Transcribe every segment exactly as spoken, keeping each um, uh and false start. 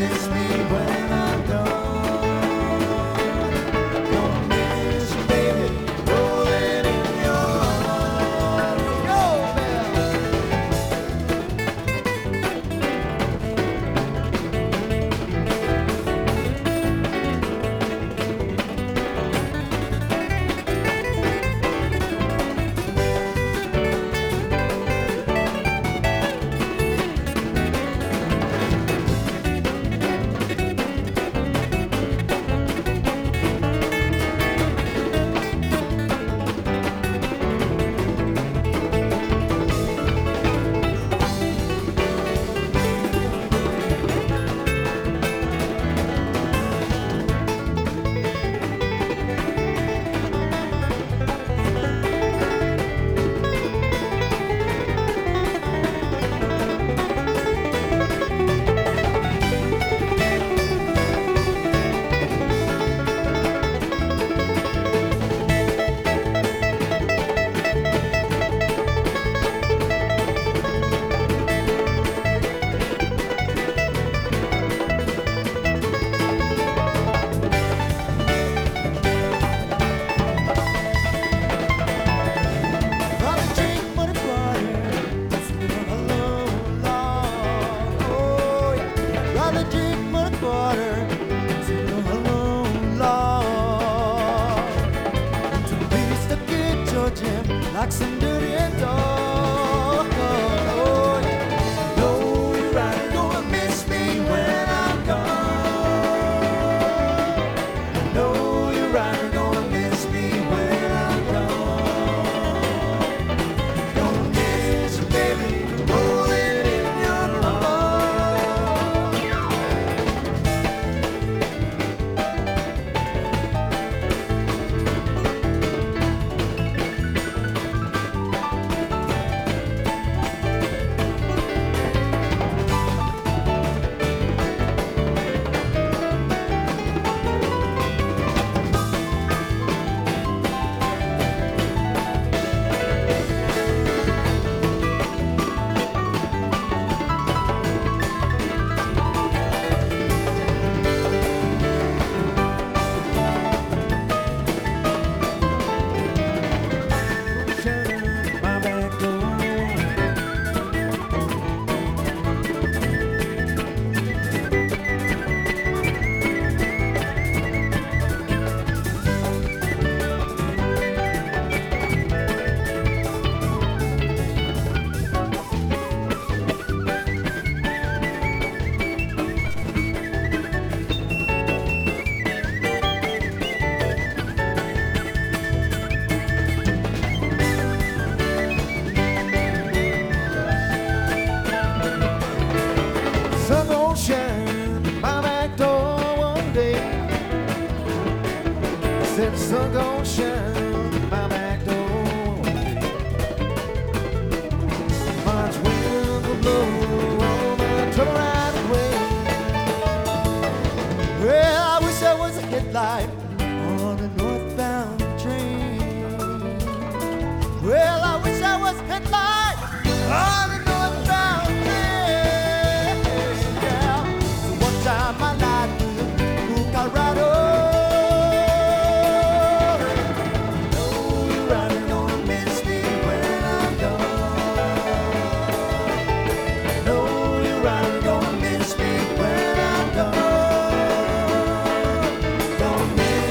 miss me when I'm gone. Gonna miss you, baby, rolling in your arms. Go, Belle. Like some dirty dog. Oh, yeah. Know you're right, gonna miss me when I'm gone. Know you're right, gonna miss me when I'm gone. Gonna miss you, baby, rolling in your sun gon' shine my back door one day. I said the sun gon' shine my back door one day. March wind will blow all my trouble right away. Well, I wish I was a headlight on a northbound train. Well, I wish I was a headlight on a northbound train. Yeah, so one time my light will Colorado. Know you're right, gonna miss me when I'm gone. Know you're right, gonna miss me when I'm gone. Gonna miss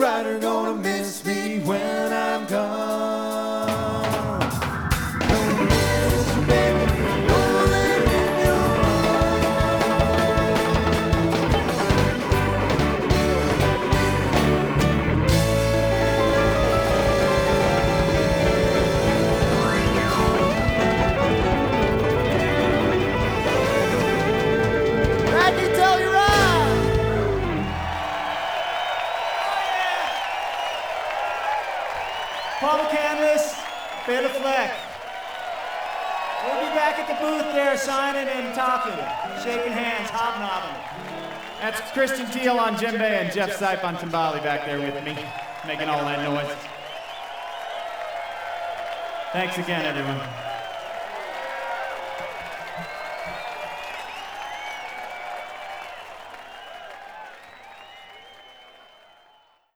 writer gonna miss me when I'm gone. Gonna miss you, baby, rolling in your Randy, tell you right. Paul Canvas, Beta Fleck. We'll be back at the booth there signing and talking, shaking hands, hobnobbing. That's Christian Teal on djembe and Jeff Sipe on timbali back there with me, making all that noise. Thanks again, everyone.